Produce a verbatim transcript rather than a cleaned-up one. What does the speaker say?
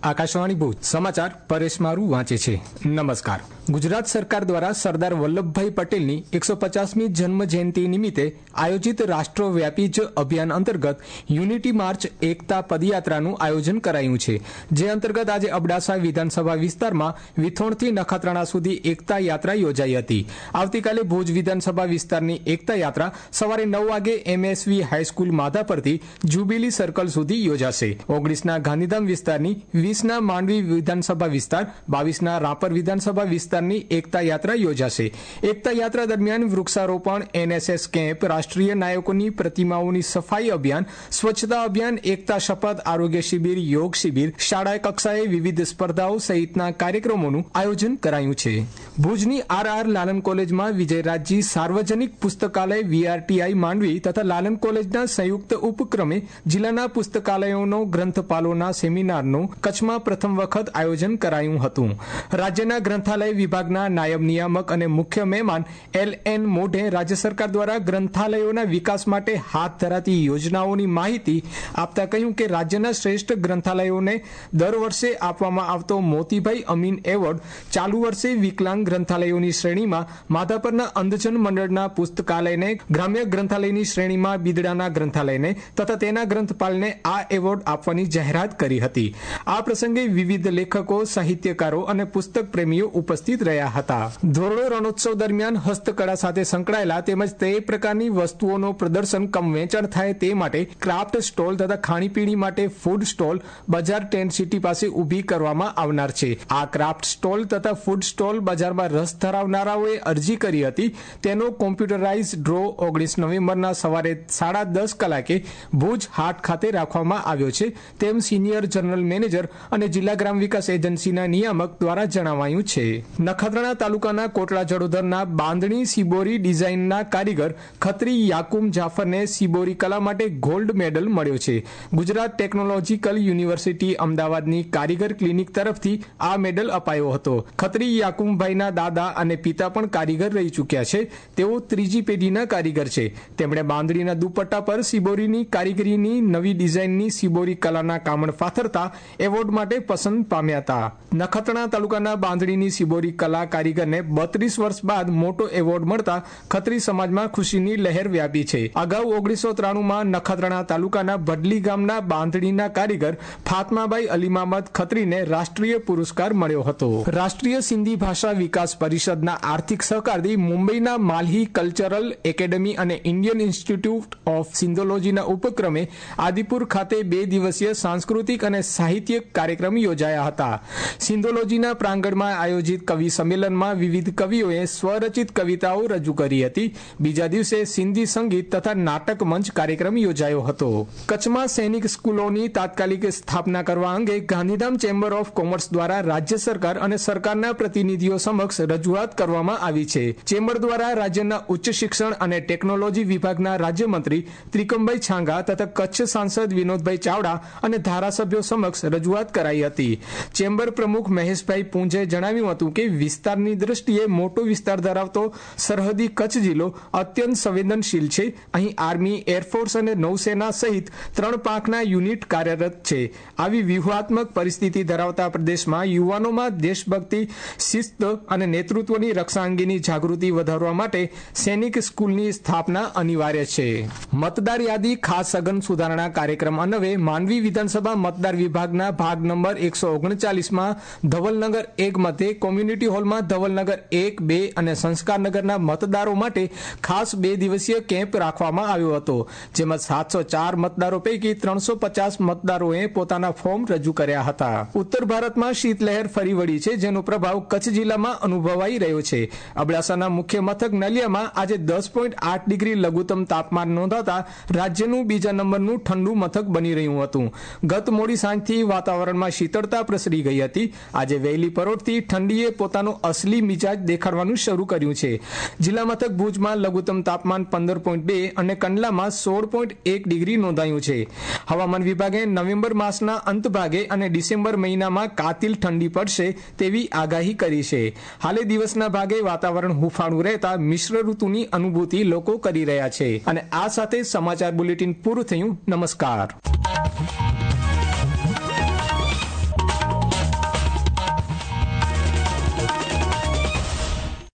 આકાશવાણી ભુજ સમાચાર પરેશ મારું વાંચે છે। નમસ્કાર। ગુજરાત સરકાર દ્વારા સરદાર વલ્લભભાઈ પટેલની એકસો પચાસમી જન્મ જયંતિ નિમિત્તે આયોજિત રાષ્ટ્રવ્યાપી જ અભિયાન અંતર્ગત યુનિટી માર્ચ એકતા પદયાત્રાનું આયોજન કરાયું છે, જે અંતર્ગત આજે અબડાસા વિધાનસભા વિસ્તારમાં વિથોણથી નખત્રાણા સુધી એકતા યાત્રા યોજાઈ હતી। આવતીકાલે ભુજ વિધાનસભા વિસ્તારની એકતા યાત્રા સવારે નવ વાગે એમએસવી હાઈસ્કૂલ માધા પરથી જ્યુબિલી સર્કલ સુધી યોજાશે। ઓગણીસના ગાંધીધામ વિસ્તારની, વીસના માંડવી વિધાનસભા વિસ્તાર, બાવીસના રાપર વિધાનસભા વિસ્તારની એકતા યાત્રા યોજાશે। એકતા યાત્રા દરમિયાન વૃક્ષારોપણ, એનએસએસ કેમ્પ, રાષ્ટ્રીય નાયકોની પ્રતિમાઓની સફાઈ અભિયાન, સ્વચ્છતા અભિયાન, એકતા શપથ, આરોગ્ય શિબિર, યોગ શિબિર, શાળા કક્ષાએ વિવિધ સ્પર્ધાઓ સહિતના કાર્યક્રમોનું આયોજન કરાયું છે। ભુજની આર આર લાલન કોલેજમાં વિજયરાજજી સાર્વજનિક પુસ્તકાલય વીઆરટીઆઈ માંડવી તથા લાલન કોલેજના સંયુક્ત ઉપક્રમે જિલ્લાના પુસ્તકાલયોનો ગ્રંથપાલોના સેમિનારનું કચ્છમાં પ્રથમ વખત આયોજન કરાયું હતું। રાજ્યના ગ્રંથાલય વિભાગના નાયબ નિયામક અને મુખ્ય મહેમાન એલ એન મોઢે રાજ્ય સરકાર દ્વારા ગ્રંથાલયોના વિકાસ માટે હાથ ધરાતી યોજનાઓની માહિતી આપતા કહ્યું કે રાજ્યના શ્રેષ્ઠ ગ્રંથાલયોને દર વર્ષે આપવામાં આવતો મોતીભાઈ અમીન એવોર્ડ ચાલુ વર્ષે વિકલાંગ ગ્રંથાલયોની શ્રેણીમાં માધાપરના અંધજન મંડળના પુસ્તકાલયને, ગ્રામ્ય ગ્રંથાલયની શ્રેણીમાં બિદડાના ગ્રંથાલયને તથા તેના ગ્રંથપાલને આ એવોર્ડ આપવાની જાહેરાત કરી હતી। આ પ્રસંગે વિવિધ લેખકો, સાહિત્યકારો અને પુસ્તક પ્રેમીઓ ઉપસ્થિત રહ્યા હતા। ધોરડો રણોત્સવ દરમિયાન હસ્તકળા સાથે સંકળાયેલા તેમજ તે પ્રકારની વસ્તુઓનો પ્રદર્શન કમ વેચાણ થાય તે માટે ક્રાફ્ટ સ્ટોલ તથા ખાણીપીણી માટે ફૂડ સ્ટોલ બજાર ટેન્ટ સિટી પાસે ઊભી કરવામાં આવનાર છે। આ ક્રાફ્ટ સ્ટોલ તથા ફૂડ સ્ટોલ બજારમાં રસ ધરાવનારાઓએ અરજી કરી હતી, તેનો કોમ્પ્યુટરાઇઝ ડ્રો ઓગણીસ નવેમ્બરના સવારે સાડા દસ કલાકે ભુજ હાટ ખાતે રાખવામાં આવ્યો છે, તેમ સિનિયર જનરલ મેનેજર અને જિલ્લા ગ્રામ વિકાસ એજન્સીના નિયામક દ્વારા જણાવાયું છે। નખત્રાણા તાલુકાના કોટડા જડોદરના બાંધણી સિબોરી ડિઝાઇનના કારીગર ખત્રી યાકુમ જાફરને સિબોરી કલા માટે ગોલ્ડ મેડલ મળ્યો છે। ગુજરાત ટેકનોલોજીકલ યુનિવર્સિટી અમદાવાદની કારીગર ક્લિનિક તરફથી આ મેડલ અપાયો હતો। ખત્રી યાકુમભાઈના દાદા અને પિતા પણ કારીગર રહી ચૂક્યા છે, તેઓ ત્રીજી પેઢીના કારીગર છે। તેમણે બાંધણીના દુપટ્ટા પર સિબોરીની કારીગરીની નવી ડિઝાઇનની સિબોરી કલાના કામણ ફાથરતા એવોર્ડ માટે પસંદ પામ્યા હતા। નખત્રાણા તાલુકાના બાંધણીની સિબોરી કલા કારીગરને બત્રીસ વર્ષ બાદ મોટો એવોર્ડ મળતા ખત્રી સમાજમાં ખુશીની લહેર વ્યાપી છે। અગાઉ ઓગણીસો ત્રાણુંમાં નખત્રાણા તાલુકાના ભડલી ગામના બાંધણીના કારીગર ફાતમાબાઈ અલીમામદ ખત્રીને રાષ્ટ્રીય પુરસ્કાર મળ્યો હતો। રાષ્ટ્રીય સિંધી ભાષા વિકાસ પરિષદના આર્થિક સહકારથી મુંબઈના માલ્હી કલ્ચરલ એકેડમી અને ઇન્ડિયન ઇન્સ્ટિટ્યૂટ ઓફ સિંધોલોજીના ઉપક્રમે આદિપુર ખાતે બે દિવસીય સાંસ્કૃતિક અને સાહિત્યિક કાર્યક્રમ યોજાયા હતા। સિંધોલોજીના પ્રાંગણમાં આયોજિત કવિ સંમેલનમાં વિવિધ કવિઓએ સ્વરચિત કવિતાઓ રજૂ કરી હતી। બીજા દિવસે સિંધી સંગીત તથા નાટક મંચ કાર્યક્રમ યોજાયો હતો। કચ્છમાં સૈનિક સ્કૂલોની તાત્કાલિક સ્થાપના કરવા અંગે ગાંધીધામ ચેમ્બર ઓફ કોમર્સ દ્વારા રાજ્ય સરકાર અને સરકારના પ્રતિનિધિઓ સમક્ષ રજૂઆત કરવામાં આવી છે। ચેમ્બર દ્વારા રાજ્યના ઉચ્ચ શિક્ષણ અને ટેકનોલોજી વિભાગના રાજ્યમંત્રી ત્રિકમભાઈ છાંગા તથા કચ્છ સાંસદ વિનોદભાઈ ચાવડા અને ધારાસભ્યો સમક્ષ રજૂઆત કરાઈ હતી। ચેમ્બર પ્રમુખ મહેશભાઈ પૂંજે જણાવ્યું હતું કે વિસ્તારની દ્રષ્ટિએ મોટો વિસ્તાર ધરાવતો સરહદી કચ્છ જિલ્લો અત્યંત સંવેદનશીલ છે। અહીં આર્મી, એરફોર્સ અને નૌસેના સહિત ત્રણ પાંખના યુનિટ કાર્યરત છે। આવી વ્યૂહાત્મક પરિસ્થિતિ ધરાવતા પ્રદેશમાં યુવાનોમાં દેશભક્તિ, શિસ્ત અને નેતૃત્વની રક્ષા અંગેની જાગૃતિ વધારવા માટે સૈનિક સ્કૂલની સ્થાપના અનિવાર્ય છે। મતદાર યાદી ખાસ સઘન સુધારણા કાર્યક્રમ અન્વયે માંડવી વિધાનસભા મતદાર વિભાગના ભાગ નંબર એકસો ઓગણચાલીસમાં ધવલનગર એક મધ્યે કોમ્યુનિટી હોલમાં ધવલનગર એક, બે અને સંસ્કારનગરના મતદારો માટે ખાસ બે દિવસીય કેમ્પ રાખવામાં આવ્યો હતો, જેમાં સાતસો ચાર મતદારો પૈકી ત્રણસો પચાસ મતદારોએ પોતાના ફોર્મ રજૂ કર્યા હતા। ઉત્તર ભારતમાં શીતલહેર ફરી વળી છે, જેનો પ્રભાવ કચ્છ જિલ્લામાં અનુભવાઈ રહ્યો છે। અબડાસાના મુખ્ય મથક નલિયામાં આજે દસ પોઈન્ટ આઠ ડિગ્રી લઘુત્તમ તાપમાન નોંધાતા રાજ્યનું બીજા નંબરનું ઠંડુ મથક બની રહ્યું હતું। ગત મોડી સાંજથી વાતાવરણમાં શીતળતા પ્રસરી ગઈ હતી। આજે વહેલી પરોઢથી ઠંડીએ પોતાનો અસલી મિજાજ દેખાડવાનું શરૂ કર્યું છે। જિલ્લા મથક ભુજમાં લઘુત્તમ તાપમાન પંદર પોઈન્ટ બે અને કંડલામાં સોળ પોઈન્ટ એક ડિગ્રી નોંધાયું છે। હવામાન વિભાગે નવેમ્બર માસના અંત ભાગે અને ડિસેમ્બર મહિનામાં કાતિલ ઠંડી પડશે તેવી આગાહી કરી છે। હાલે દિવસના ભાગે વાતાવરણ હુંફાળું રહેતા મિશ્ર ઋતુની અનુભૂતિ લોકો કરી રહ્યા છે। અને આ સાથે સમાચાર બુલેટિન પૂરું થયું। નમસ્કાર।